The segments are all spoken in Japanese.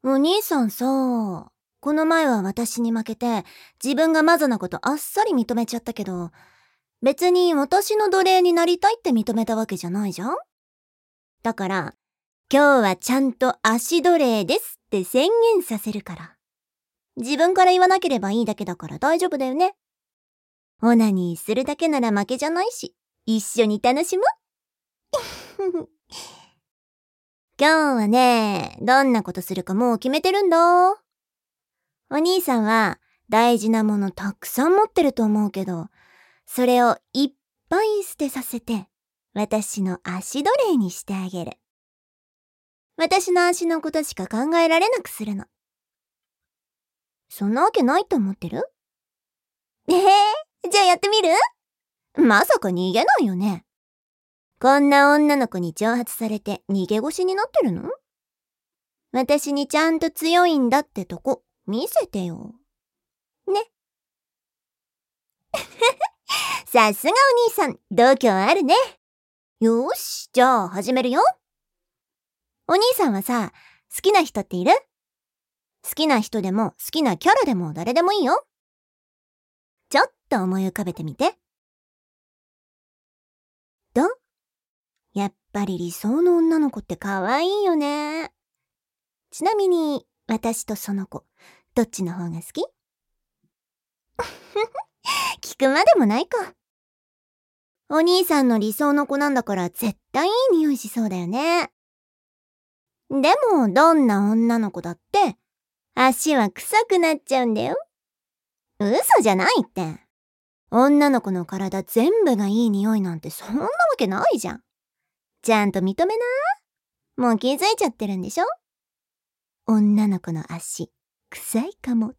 お兄さんさ、この前は私に負けて自分がマゾなことあっさり認めちゃったけど、別に私の奴隷になりたいって認めたわけじゃないじゃん。だから、今日はちゃんと足奴隷ですって宣言させるから。自分から言わなければいいだけだから大丈夫だよね。オナニーするだけなら負けじゃないし、一緒に楽しむ今日はね、どんなことするかもう決めてるんだ。お兄さんは大事なものたくさん持ってると思うけど、それをいっぱい捨てさせて、私の足奴隷にしてあげる。私の足のことしか考えられなくするの。そんなわけないと思ってる？じゃあやってみる？まさか逃げないよね。こんな女の子に挑発されて逃げ腰になってるの？私にちゃんと強いんだってとこ見せてよ。ね。さすがお兄さん、度胸あるね。よーし、じゃあ始めるよ。お兄さんはさ、好きな人っている？好きな人でも好きなキャラでも誰でもいいよ。ちょっと思い浮かべてみて。どう？やっぱり理想の女の子って可愛いよね。ちなみに、私とその子、どっちの方が好き？聞くまでもないか。お兄さんの理想の子なんだから絶対いい匂いしそうだよね。でも、どんな女の子だって、足は臭くなっちゃうんだよ。嘘じゃないって。女の子の体全部がいい匂いなんてそんなわけないじゃん。ちゃんと認めな。もう気づいちゃってるんでしょ？女の子の足、臭いかもって。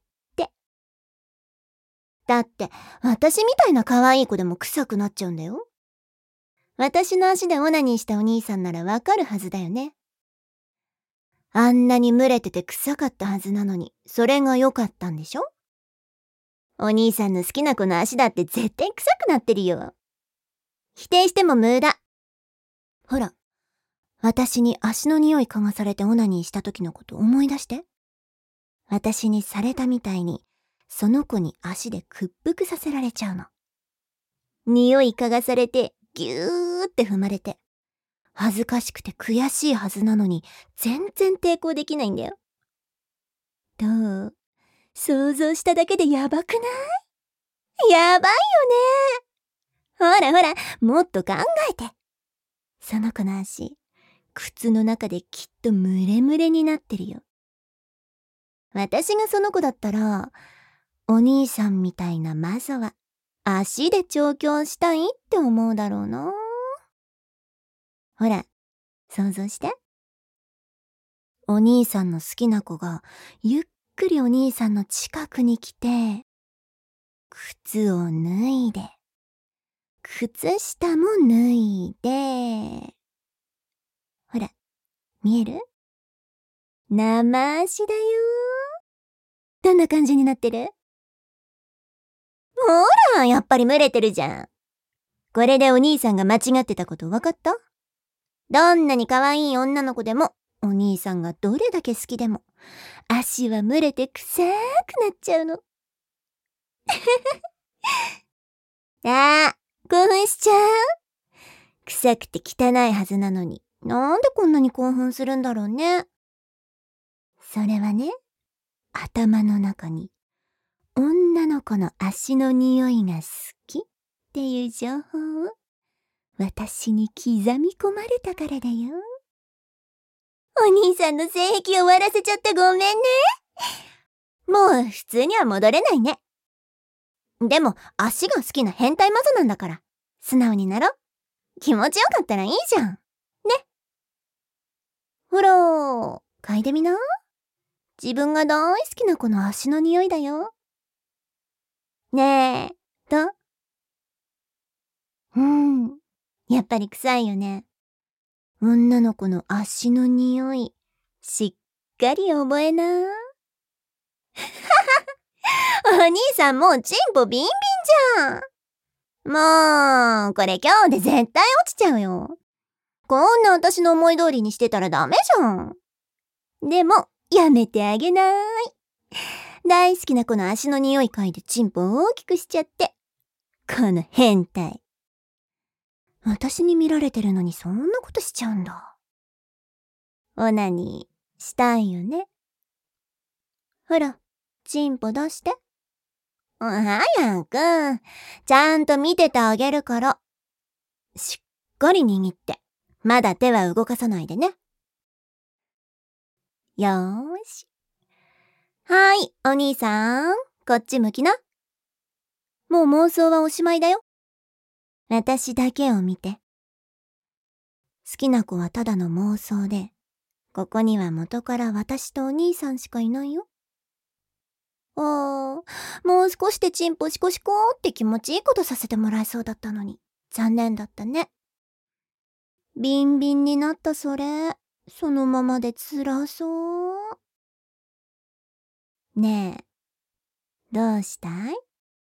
だって、私みたいな可愛い子でも臭くなっちゃうんだよ。私の足でオナニーしたお兄さんならわかるはずだよね。あんなに蒸れてて臭かったはずなのに、それが良かったんでしょ？お兄さんの好きな子の足だって絶対臭くなってるよ。否定しても無駄。ほら、私に足の匂い嗅がされてオナニーした時のこと思い出して。私にされたみたいに、その子に足で屈服させられちゃうの。匂い嗅がされて、ぎゅーって踏まれて。恥ずかしくて悔しいはずなのに、全然抵抗できないんだよ。どう？想像しただけでやばくない？やばいよね。ほらほら、もっと考えて。その子の足、靴の中できっとムレムレになってるよ。私がその子だったら、お兄さんみたいなマゾは足で調教したいって思うだろうな。ほら、想像して。お兄さんの好きな子がゆっくりお兄さんの近くに来て、靴を脱いで、靴下も脱いで、ほら、見える？生足だよ。どんな感じになってる？ほら、やっぱり蒸れてるじゃん。これでお兄さんが間違ってたこと分かった？どんなに可愛い女の子でも、お兄さんがどれだけ好きでも、足は蒸れて臭くなっちゃうの。ああ、興奮しちゃう？臭くて汚いはずなのに、なんでこんなに興奮するんだろうね。それはね、頭の中に、女の子の足の匂いが好きっていう情報を、私に刻み込まれたからだよ。お兄さんの性癖終わらせちゃってごめんね。もう普通には戻れないね。でも足が好きな変態マゾなんだから、素直になろ。気持ちよかったらいいじゃん。ね。ほら、嗅いでみな。自分が大好きな子の足の匂いだよ。ねえ、どう？やっぱり臭いよね。女の子の足の匂い、しっかり覚えな。お兄さんもうチンポビンビンじゃん。もう、これ今日で絶対落ちちゃうよ。こんな私の思い通りにしてたらダメじゃん。でも、 やめてあげない。大好きな子の足の匂い嗅いでチンポを大きくしちゃって。この変態。私に見られてるのにそんなことしちゃうんだ。オナニーしたいよね。ほら、チンポ出して。早く、ちゃんと見ててあげるから。しっかり握って、まだ手は動かさないでね。よーし。はい、お兄さん、こっち向きな。もう妄想はおしまいだよ。私だけを見て。好きな子はただの妄想で、ここには元から私とお兄さんしかいないよ。もう少しでチンポシコシコって気持ちいいことさせてもらえそうだったのに、残念だったね。ビンビンになったそれ、そのままで辛そう。ねえ、どうしたい？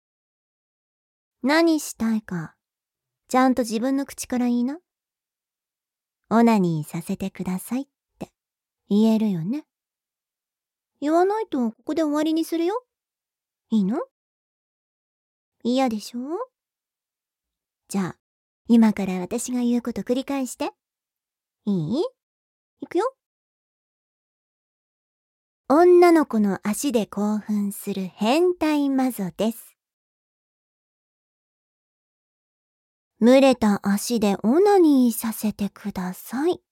何したいか、ちゃんと自分の口から言いな。オナニーさせてくださいって言えるよね。言わないとここで終わりにするよ。いいの？嫌でしょ？じゃあ、今から私が言うこと繰り返して。いい？いくよ。女の子の足で興奮する変態マゾです。蒸れた足でオナニーさせてください。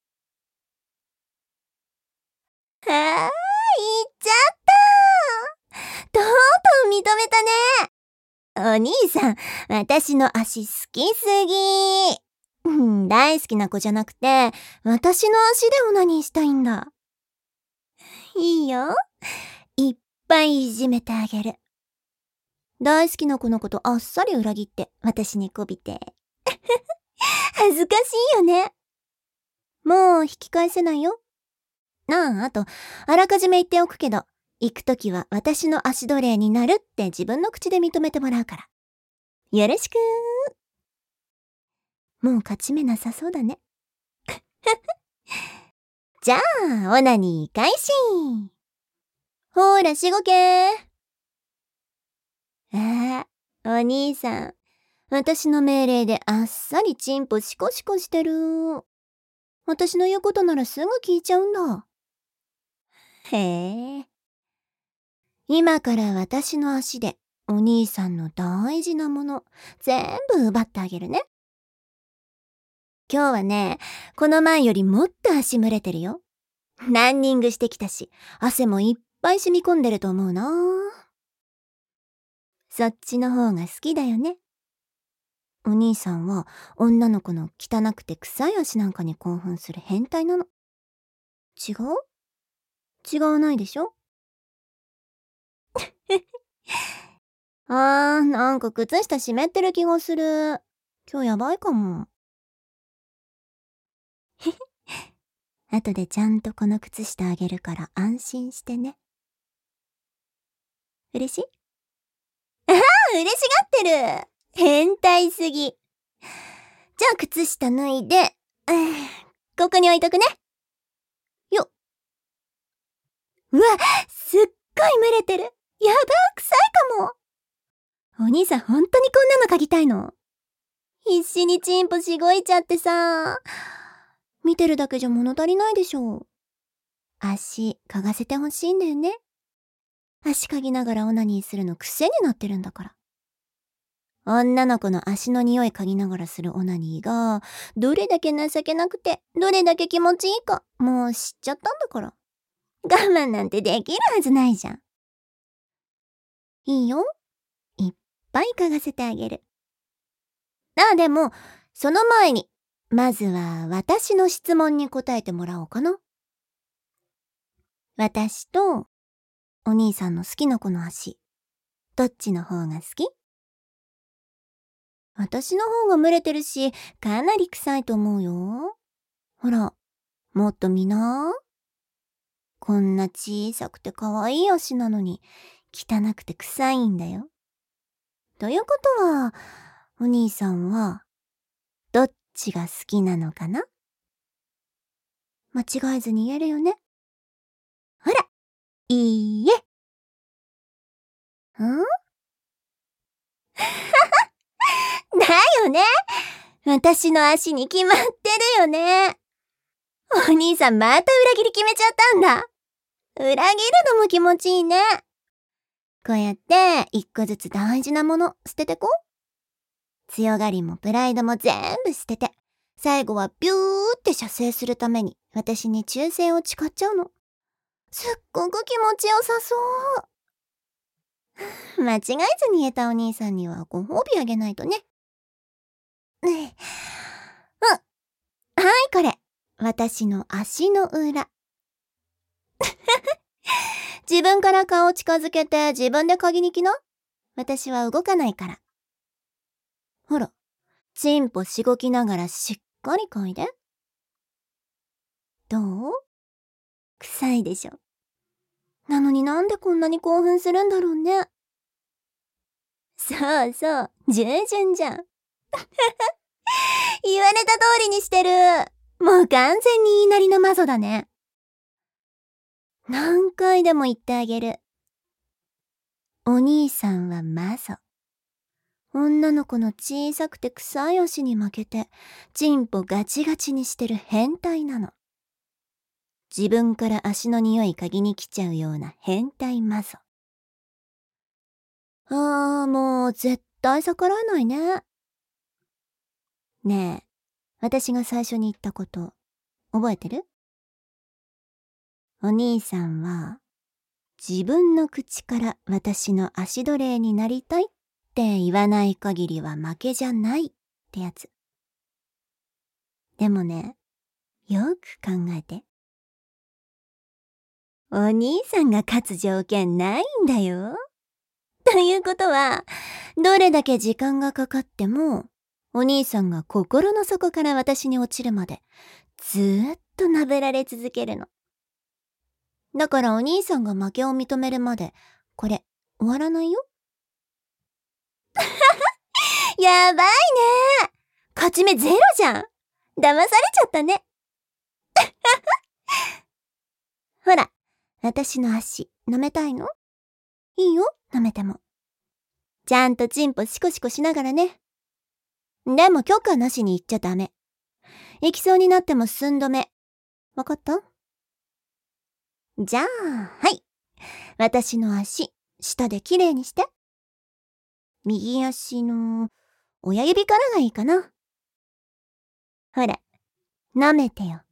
言っちゃった。とうとう認めたね。お兄さん、私の足好きすぎ。大好きな子じゃなくて、私の足でオナニーしたいんだ。いいよ。いっぱいいじめてあげる。大好きな子のことあっさり裏切って私にこびて。恥ずかしいよね。もう引き返せないよ。あと、あらかじめ言っておくけど、行くときは私の足奴隷になるって自分の口で認めてもらうから。よろしくもう勝ち目なさそうだね。じゃあ、オナニー開始。ほーら、しごけお兄さん。私の命令であっさりチンポシコシコしてる。私の言うことならすぐ聞いちゃうんだ。へえ。今から私の足でお兄さんの大事なもの全部奪ってあげるね。今日はね、この前よりもっと足蒸れてるよ。ランニングしてきたし、汗もいっぱい染み込んでると思うな。そっちの方が好きだよね。お兄さんは女の子の汚くて臭い足なんかに興奮する変態なの。違う？違わないでしょ？なんか靴下湿ってる気がする。今日やばいかも。後でちゃんとこの靴下あげるから安心してね。嬉しい？嬉しがってる。変態すぎ。じゃあ靴下脱いで、ここに置いとくね。よっ。うわ、すっごい蒸れてる。やだ、臭いかも。お兄さん本当にこんなの嗅ぎたいの？必死にチンポしごいちゃってさ。見てるだけじゃ物足りないでしょ。足嗅がせてほしいんだよね。足嗅ぎながらオナニーするの癖になってるんだから。女の子の足の匂い嗅ぎながらするオナニーが、どれだけ情けなくて、どれだけ気持ちいいか、もう知っちゃったんだから。我慢なんてできるはずないじゃん。いいよ。いっぱい嗅がせてあげる。でも、その前に、まずは私の質問に答えてもらおうかな。私と、お兄さんの好きな子の足、どっちの方が好き？私の方が蒸れてるし、かなり臭いと思うよ。ほら、もっと見な。こんな小さくて可愛い足なのに、汚くて臭いんだよ。ということは、お兄さんは、どっちが好きなのかな？間違えずに言えるよね。 いいえ。んだよね。私の足に決まってるよね。お兄さんまた裏切り決めちゃったんだ。裏切るのも気持ちいいね。こうやって一個ずつ大事なもの捨ててこ。強がりもプライドも全部捨てて、最後はビューって射精するために私に忠誠を誓っちゃうの。すっごく気持ちよさそう。間違えずに言えたお兄さんにはご褒美あげないとね。はい、これ。私の足の裏。自分から顔近づけて自分で嗅ぎに来な。私は動かないから。ほら、チンポしごきながらしっかり嗅いで。どう？臭いでしょ。なのになんでこんなに興奮するんだろうね。そうそう、従順じゃん。言われた通りにしてる。もう完全に言いなりのマゾだね。何回でも言ってあげる。お兄さんはマゾ。女の子の小さくて臭い足に負けて、チンポガチガチにしてる変態なの。自分から足の匂い嗅ぎに来ちゃうような変態マゾ。もう絶対逆らえないね。ねえ、私が最初に言ったこと、覚えてる？お兄さんは、自分の口から私の足奴隷になりたいって言わない限りは負けじゃないってやつ。でもね、よく考えて。お兄さんが勝つ条件ないんだよ。ということは、どれだけ時間がかかっても、お兄さんが心の底から私に落ちるまで、ずーっと舐められ続けるの。だからお兄さんが負けを認めるまで、これ、終わらないよ。やばいね。勝ち目ゼロじゃん。騙されちゃったね。ほら、私の足、舐めたいの？いいよ、舐めても。ちゃんとチンポシコシコしながらね。でも許可なしに行っちゃダメ。行きそうになっても寸止め。わかった？じゃあ、はい。私の足、下できれいにして。右足の親指からがいいかな。ほら、舐めてよ。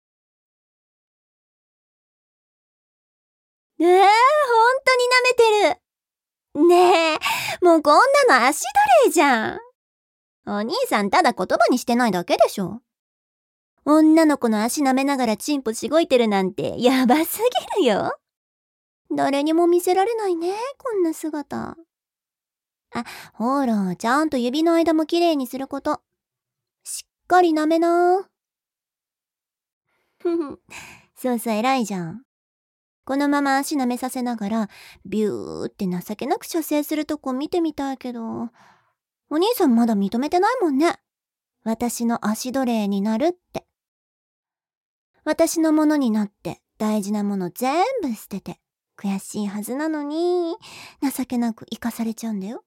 ほんとに舐めてる。ねえ、もうこんなの足奴隷じゃん。お兄さんただ言葉にしてないだけでしょ。女の子の足舐めながらチンポしごいてるなんてやばすぎるよ。誰にも見せられないね、こんな姿。ほら、ちゃんと指の間もきれいにすること。しっかり舐めな。そうそう、偉いじゃん。このまま足舐めさせながら、ビューって情けなく射精するとこ見てみたいけど、お兄さんまだ認めてないもんね。私の足奴隷になるって。私のものになって大事なもの全部捨てて、悔しいはずなのに、情けなく生かされちゃうんだよ。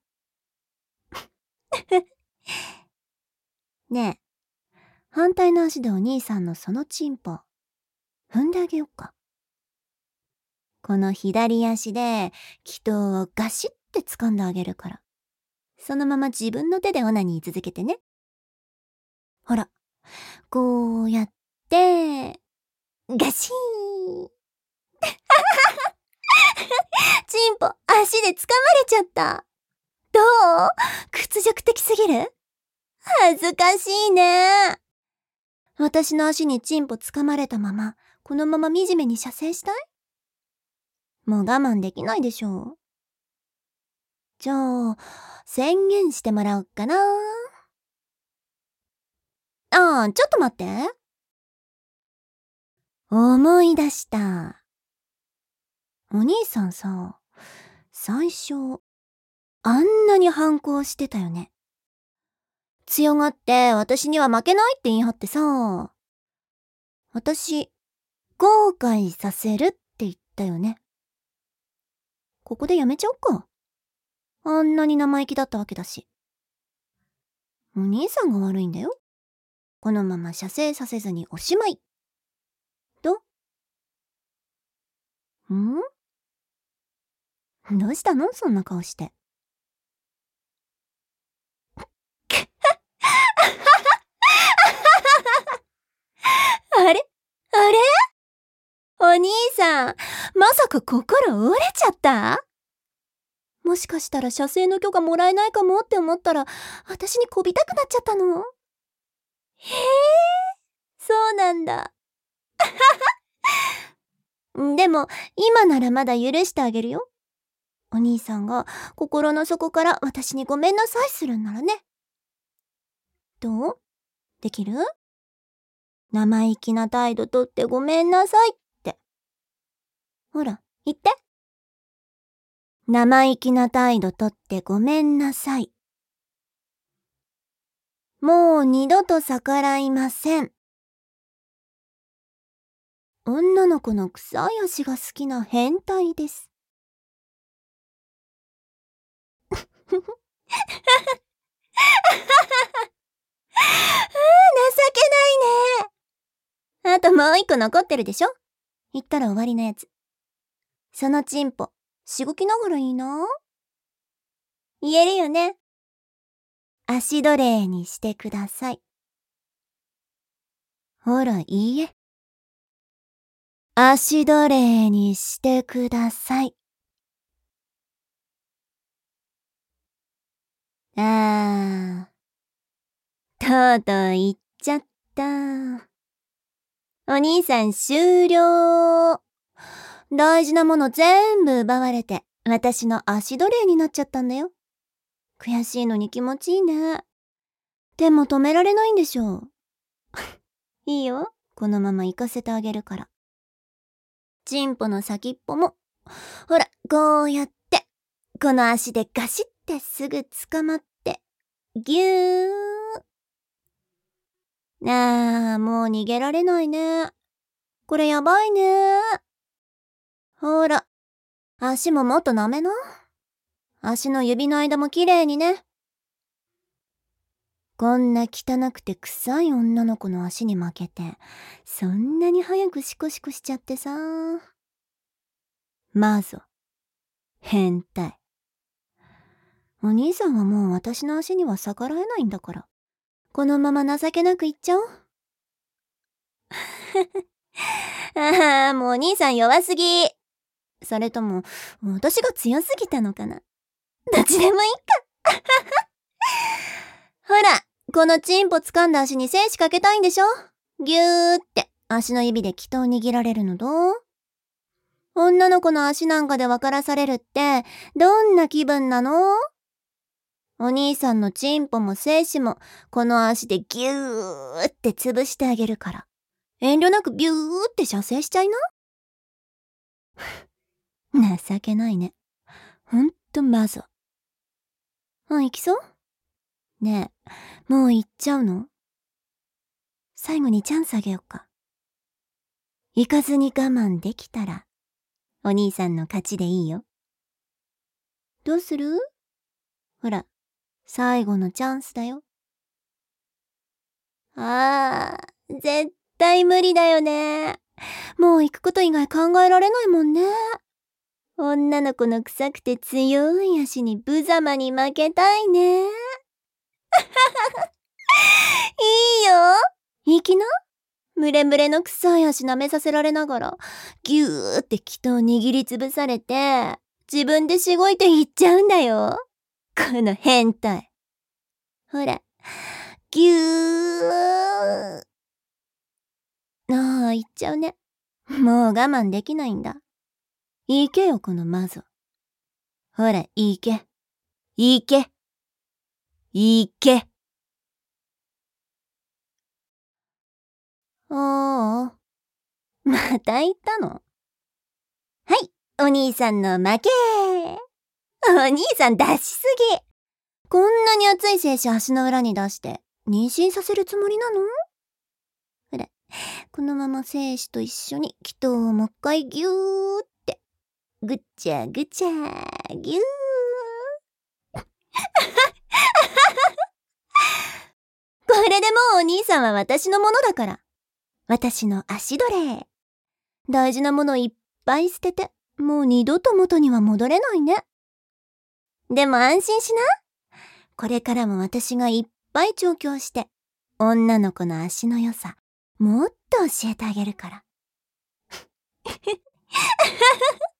ねえ、反対の足でお兄さんのそのチンポ、踏んであげよっか。この左足で、気筒をガシッて掴んであげるから。そのまま自分の手でオナニー続けてね。ほら、こうやって、ガシーンチンポ、足で掴まれちゃった。どう？屈辱的すぎる？恥ずかしいね。私の足にチンポ掴まれたまま、このまま惨めに射精したい？もう我慢できないでしょ。じゃあ、宣言してもらおっかな。ちょっと待って。思い出した。お兄さんさ、最初、あんなに反抗してたよね。強がって私には負けないって言い張ってさ、私、後悔させるって言ったよね。 ここでやめちゃおっか。あんなに生意気だったわけだし。お兄さんが悪いんだよ。このまま射精させずにおしまい。どうしたのそんな顔して。あれお兄さん、まさか心折れちゃった？もしかしたら射精の許可もらえないかもって思ったら、私にこびたくなっちゃったの？そうなんだ。でも、今ならまだ許してあげるよ。お兄さんが心の底から私にごめんなさいするんならね。どう？できる？生意気な態度とってごめんなさいって。ほら、言って。生意気な態度とってごめんなさい。もう二度と逆らいません。女の子の臭い足が好きな変態です。情けないね。あともう一個残ってるでしょ？言ったら終わりのやつ。そのチンポ、しごきながらいいな。言えるよね。足奴隷にしてください。ほら、いいえ。足奴隷にしてください。とうとう言っちゃった。お兄さん終了。大事なもの全部奪われて、私の足奴隷になっちゃったんだよ。悔しいのに気持ちいいね。でも止められないんでしょう。いいよ。このまま行かせてあげるから。チンポの先っぽも、ほら、こうやって、この足でガシってすぐ捕まって、ぎゅー。もう逃げられないね。これやばいね。ほら、足ももっと舐めな。足の指の間もきれいにね。こんな汚くて臭い女の子の足に負けて、そんなに早くシコシコしちゃってさ。マゾ、変態。お兄さんはもう私の足には逆らえないんだから、このまま情けなく言っちゃおう。もうお兄さん弱すぎ。それとも、私が強すぎたのかな。どっちでもいいか。ほら、このチンポ掴んだ足に精子かけたいんでしょ？ぎゅーって足の指で気筒握られるのどう？女の子の足なんかで分からされるってどんな気分なの？お兄さんのチンポも精子もこの足でぎゅーって潰してあげるから。遠慮なくビューって射精しちゃいな。情けないね。ほんとマゾ。行きそう？ねえ、もう行っちゃうの？最後にチャンスあげよっか。行かずに我慢できたら、お兄さんの勝ちでいいよ。どうする？ほら、最後のチャンスだよ。絶対無理だよね。もう行くこと以外考えられないもんね。女の子の臭くて強い足に無様に負けたいね。いいよ。行きな。ムレムレの臭い足舐めさせられながら、ぎゅーって気筒握りつぶされて、自分でしごいて行っちゃうんだよ。この変態。ほら、ぎゅー。行っちゃうね。もう我慢できないんだ。行けよ、このマゾ。ほら、行け。行け。行け。また言ったの？はい、お兄さんの負け。お兄さん出しすぎ。こんなに熱い精子足の裏に出して妊娠させるつもりなの？ほら、このまま精子と一緒に気筒をもう一回ギューって。 ぐちゃぐちゃぎゅー。これでもうお兄さんは私のものだから。私の足奴隷。大事なものいっぱい捨てて、もう二度と元には戻れないね。でも安心しな。これからも私がいっぱい調教して、女の子の足の良さ、もっと教えてあげるから。